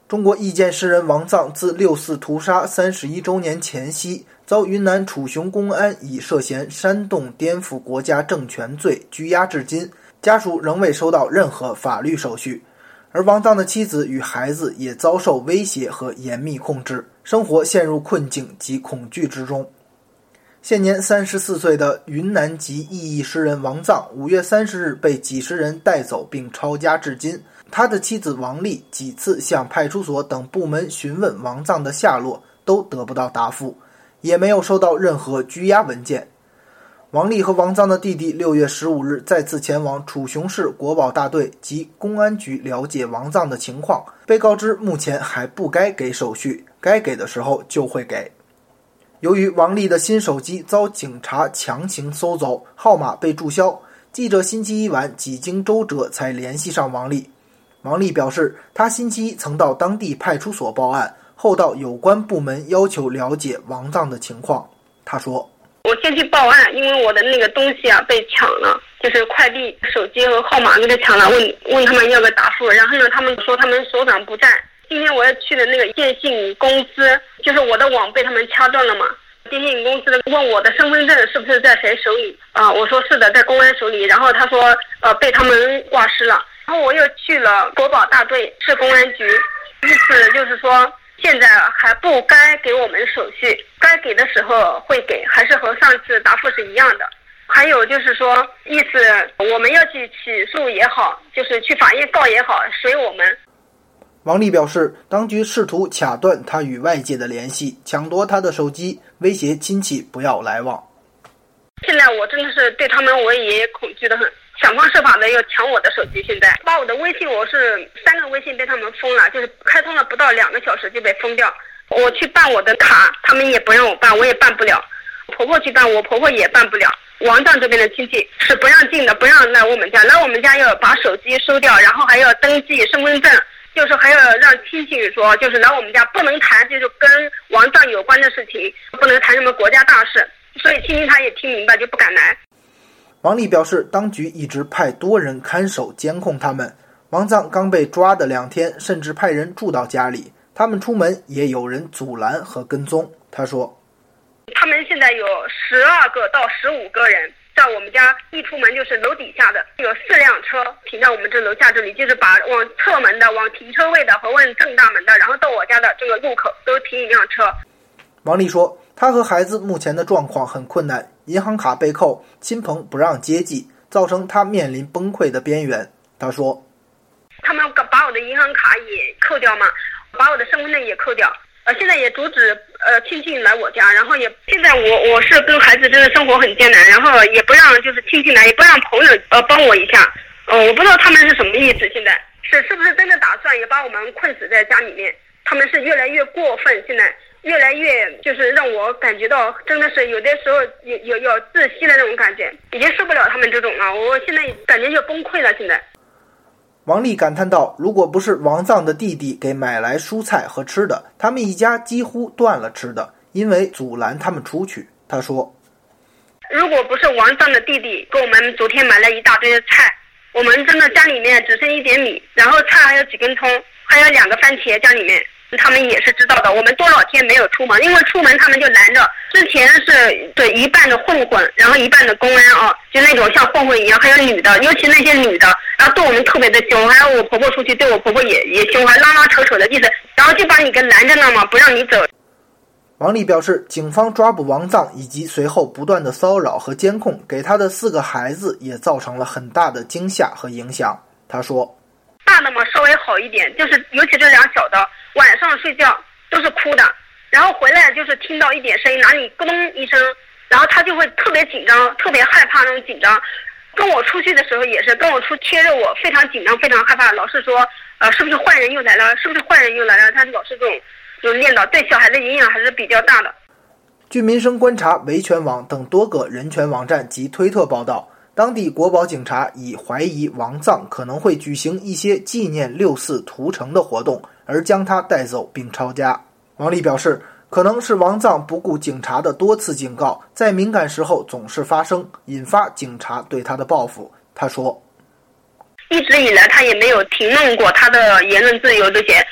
中国异见诗人王藏自6·4屠杀31周年前夕，遭云南楚雄公安以涉嫌煽动颠覆国家政权罪拘押至今，家属仍未收到任何法律手续。而王藏的妻子与孩子也遭受威胁和严密控制，生活陷入困境及恐惧之中。现年34岁的云南籍异议诗人王藏5月30日被几十人带走并抄家至今。他的妻子王丽几次向派出所等部门询问王藏的下落，都得不到答复，也没有收到任何拘押文件。王丽和王藏的弟弟6月15日再次前往楚雄市国保大队及公安局了解王藏的情况，被告知目前还不该给手续，该给的时候就会给。由于王丽的新手机遭警察强行搜走，号码被注销，记者星期一晚几经周折才联系上王丽。王丽表示，她星期一曾到当地派出所报案，后到有关部门要求了解王藏的情况。她说：“ 我先去报案，因为我的那个东西被抢了，就是快递、手机和号码给他抢了，问他们要个答复。然后呢，他们说他们所长不在。今天我要去的那个电信公司，就是我的网被他们掐断了嘛。电信公司问我的身份证是不是在谁手里我说是的，在公安手里。然后他说被他们挂失了。然后我又去了国保大队市公安局，意思就是说现在还不该给我们手续，该给的时候会给，还是和上次答复是一样的。还有就是说，意思我们要去起诉也好，就是去法院告也好，随我们。” 王丽表示，当局试图卡断他与外界的联系，抢夺他的手机，威胁亲戚不要来往。 现在我真的是对他们我也恐惧得很，想方设法的要抢我的手机，现在把我的微信，我是3个微信被他们封了，就是开通了不到2个小时就被封掉。我去办我的卡，他们也不让我办，我也办不了。婆婆去办，我婆婆也办不了。王藏这边的亲戚是不让进的，不让来我们家，来我们家要把手机收掉，然后还要登记身份证，就是还要让亲戚说，就是来我们家不能谈就是跟王藏有关的事情，不能谈什么国家大事，所以亲戚他也听明白就不敢来。 王丽表示，当局一直派多人看守监控他们。王藏刚被抓的2天，甚至派人住到家里，他们出门也有人阻拦和跟踪。他说， 他们现在有12个到15个人在我们家，一出门就是楼底下的，有4辆车停在我们这楼下这里，就是把往侧门的、往停车位的和往正大门的，然后到我家的这个路口都停一辆车。 王丽说，她和孩子目前的状况很困难，银行卡被扣，亲朋不让接济，造成她面临崩溃的边缘。她说， 他们把我的银行卡也扣掉嘛，把我的身份证也扣掉。现在也阻止亲戚来我家，然后也现在我是跟孩子真的生活很艰难，然后也不让就是亲戚来，也不让朋友帮我一下。我不知道他们是什么意思，现在是不是真的打算也把我们困死在家里面？他们是越来越过分，现在越来越就是让我感觉到真的是有的时候有窒息的那种感觉，已经受不了他们这种了，我现在感觉就崩溃了现在。 王丽感叹道，如果不是王藏的弟弟给买来蔬菜和吃的，他们一家几乎断了吃的，因为阻拦他们出去。他说， 如果不是王藏的弟弟给我们昨天买了一大堆的菜，我们真的家里面只剩一点米，然后菜还有几根葱，还有2个番茄家里面。他们也是知道的，我们多少天没有出门，因为出门他们就拦着。之前是对一半的混混，然后一半的公安就那种像混混一样，还有女的，尤其那些女的，然后对我们特别的凶，还有我婆婆出去对我婆婆也凶，还拉拉扯扯的意思，然后就把你给拦着了嘛，不让你走。 王丽表示，警方抓捕王藏以及随后不断的骚扰和监控，给他的4个孩子也造成了很大的惊吓和影响。他说， 大的嘛稍微好一点，就是尤其这2小的晚上睡觉都是哭的，然后回来就是听到一点声音，哪里咕咚一声，然后他就会特别紧张，特别害怕那种紧张。跟我出去的时候也是，跟我出贴着我，非常紧张，非常害怕，老是说是不是坏人又来了，是不是坏人又来了，他老是这种念叨，对小孩的影响还是比较大的。 据民生观察、维权网等多个人权网站及推特报道，当地国保警察已怀疑王藏可能会举行一些纪念6·4屠城的活动，而将他带走并抄家。王丽表示，可能是王藏不顾警察的多次警告，在敏感时候总是发声，引发警察对他的报复。他说， 一直以来他也没有评论过他的言论自由这些，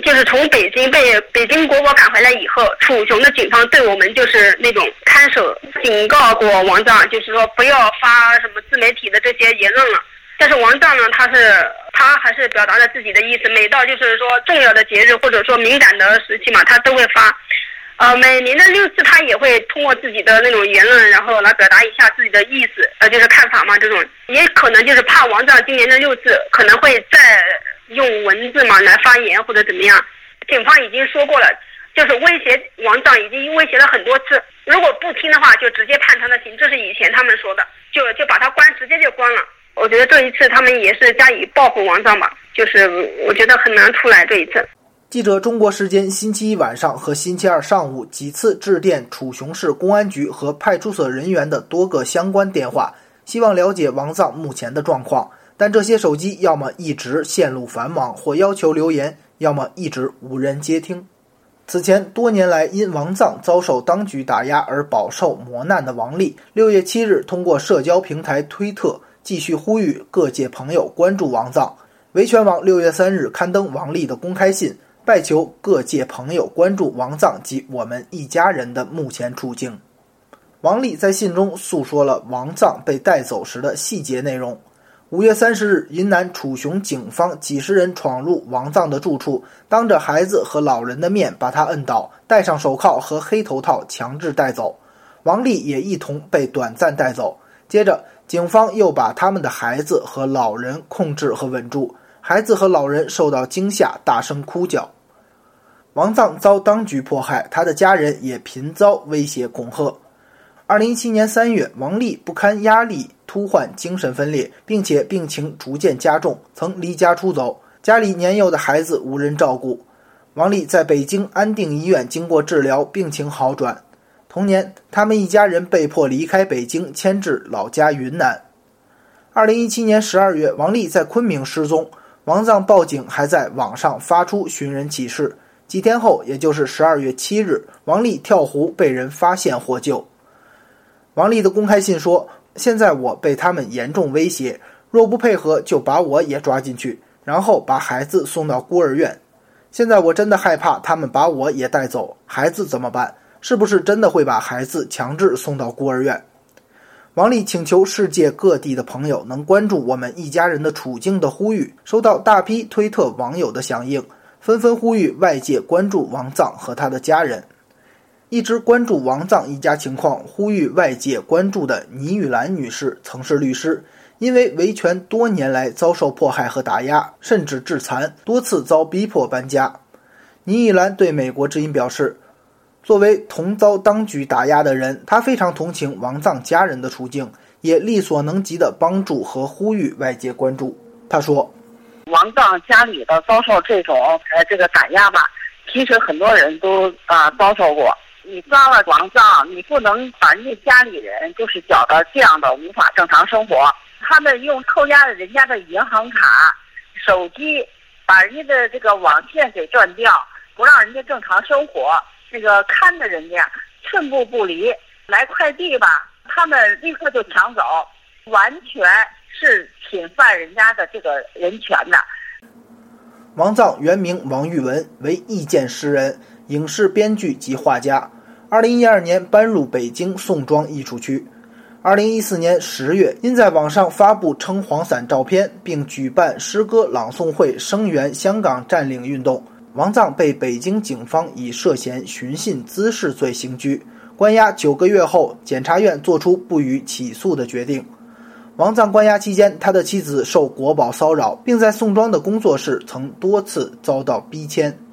就是从北京被北京国宝赶回来以后，楚雄的警方对我们就是那种看守，警告过王藏，就是说不要发什么自媒体的这些言论了。但是王藏呢，他还是表达了自己的意思，每到就是说重要的节日或者说敏感的时期嘛，他都会发。每年的6次他也会通过自己的那种言论，然后来表达一下自己的意思，就是看法嘛。这种也可能就是怕王藏今年的6次可能会再用文字嘛来发言或者怎么样。警方已经说过了，就是威胁王藏，已经威胁了很多次，如果不听的话就直接判他的刑，这是以前他们说的，就把他关，直接就关了。我觉得这一次他们也是加以报复王藏吧，就是我觉得很难出来这一次。 记者中国时间星期一晚上和星期二上午几次致电楚雄市公安局和派出所人员的多个相关电话，希望了解王藏目前的状况，但这些手机要么一直线路繁忙或要求留言，要么一直无人接听。此前多年来因王藏遭受当局打压而饱受磨难的王丽，6月7日通过社交平台推特继续呼吁各界朋友关注王藏。维权网6月3日刊登王丽的公开信，拜求各界朋友关注王藏及我们一家人的目前处境。王丽在信中诉说了王藏被带走时的细节内容。5月30日，云南楚雄警方几十人闯入王藏的住处，当着孩子和老人的面把他摁倒，戴上手铐和黑头套强制带走。王丽也一同被短暂带走。接着，警方又把他们的孩子和老人控制和稳住，孩子和老人受到惊吓，大声哭叫。王藏遭当局迫害，他的家人也频遭威胁恐吓。2017年3月，王丽不堪压力，突患精神分裂，并且病情逐渐加重，曾离家出走，家里年幼的孩子无人照顾。王丽在北京安定医院经过治疗，病情好转。同年，他们一家人被迫离开北京，迁至老家云南。2017年12月，王丽在昆明失踪，王藏报警，还在网上发出寻人启事。几天后，也就是12月7日，王丽跳湖被人发现获救。王丽的公开信说，现在我被他们严重威胁，若不配合就把我也抓进去，然后把孩子送到孤儿院。现在我真的害怕他们把我也带走，孩子怎么办？是不是真的会把孩子强制送到孤儿院？王丽请求世界各地的朋友能关注我们一家人的处境的呼吁，收到大批推特网友的响应，纷纷呼吁外界关注王藏和他的家人。一直关注王藏一家情况，呼吁外界关注的倪玉兰女士曾是律师，因为维权多年来遭受迫害和打压，甚至致残，多次遭逼迫搬家。倪玉兰对美国之音表示，作为同遭当局打压的人，她非常同情王藏家人的处境，也力所能及的帮助和呼吁外界关注。她说， 王藏家里的遭受这种这个打压吧，其实很多人都遭受过。你抓了王藏，你不能把人家家里人就是搅得这样的无法正常生活。他们用扣押了人家的银行卡、手机，把人家的这个网线给断掉，不让人家正常生活。这个看着人家寸步不离，来快递吧，他们立刻就抢走，完全是侵犯人家的这个人权的。 王藏原名王玉文，为意见诗人、影视编剧及画家。2012年搬入北京宋庄艺术区。2014年10月，因在网上发布撑黄伞照片，并举办诗歌朗诵会声援香港占领运动，王藏被北京警方以涉嫌寻衅滋事罪刑拘，关押9个月后，检察院作出不予起诉的决定。王藏关押期间，他的妻子受国保骚扰，并在宋庄的工作室曾多次遭到逼迁。